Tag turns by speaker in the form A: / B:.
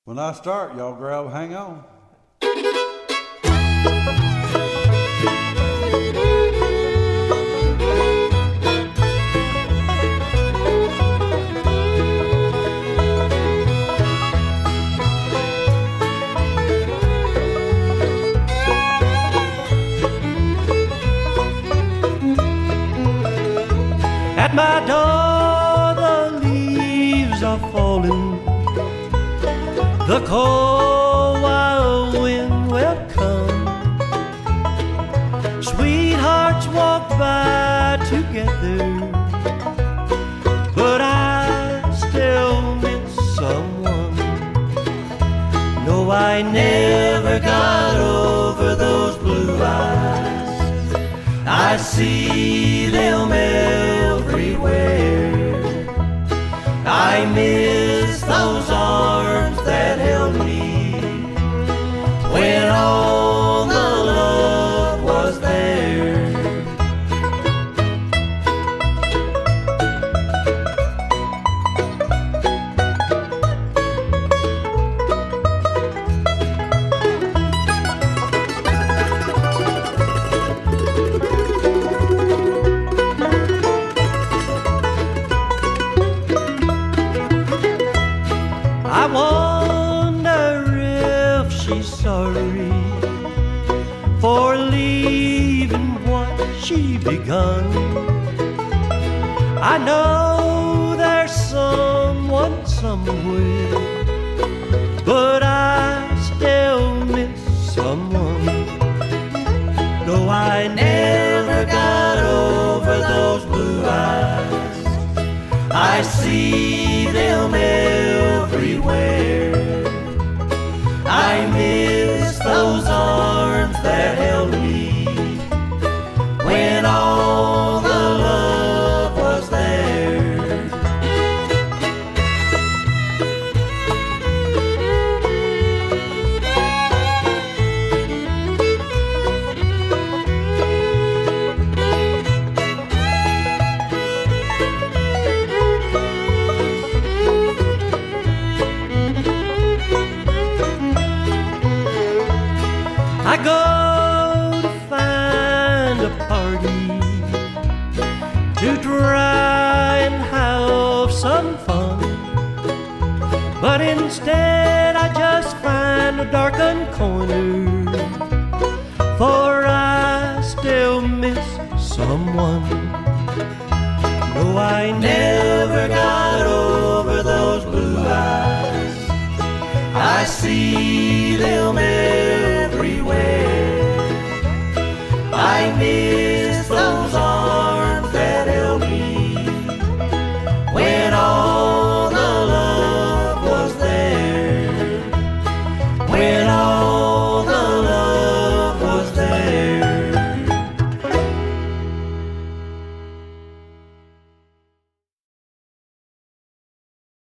A: When I start, y'all grab, hang on.
B: At my door the leaves are falling, the cold wild wind will come. Sweethearts walk by together, but I still miss someone. No, I never got over those blue eyes. I see them everywhere. I miss those arms that held me when all the love was there. I wonder if she's sorry for leaving what she begun. I know there's someone somewhere, but I still miss someone. No, I never got over those blue eyes. I see them everywhere. I miss those arms that held me when all the love was there. I go to find a party to try and have some fun, but instead I just find a darkened corner, for I still miss someone. No, I never got over those blue eyes. I see them everywhere. I miss